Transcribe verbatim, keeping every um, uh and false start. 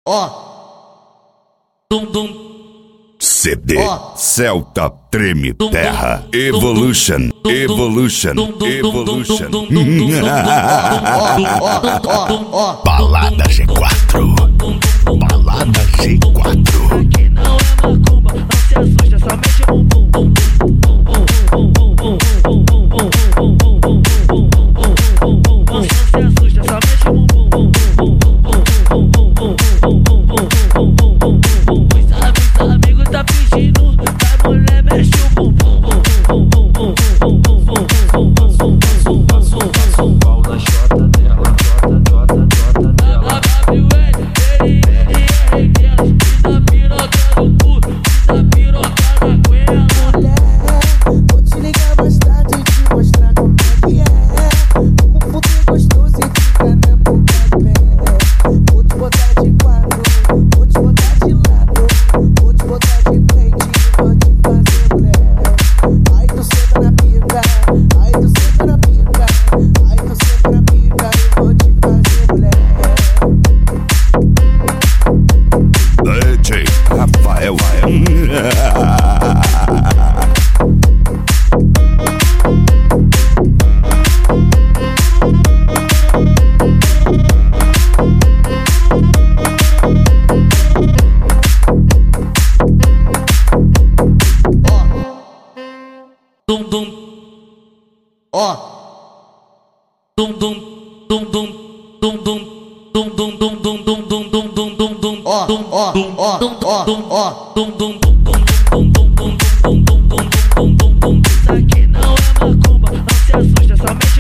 Ó, dum dum. C D Ó. Celta Treme Terra Evolution Evolution Evolution Balada G quatro Balada G quatro. Aqui não é macumba, não se assusta, só mexe bum bum bum não se assusta, só mexe bum bum. Os amigos tá pedindo, da mulher mexe o bumbum. Pau na chota dela, chota, chota, chota dela. W L, ele, ele é reguela. E na piroca no cu, e na piroca na goela. Mulher, vou te ligar mais tarde e te mostrar como é que é. Como fuder gostoso e fica na boca do pé. Vou te botar de quatro, vou te botar de lado. Vou te botar de frente e vou te fazer mulher. Aí tu senta na pica, aí tu senta na pica. Aí tu senta na pica e vou te fazer mulher. D J Rafael Dum dum. Ó, dum dum dum dum dum dum dum dum dum dum dum dum dum dum dum dum. Ó, ó, ó, ó, ó, dum dum dum dum dum dum dum dum dum dum dum dum dum dum. Isso aqui não é macumba, não se assusta, só mexe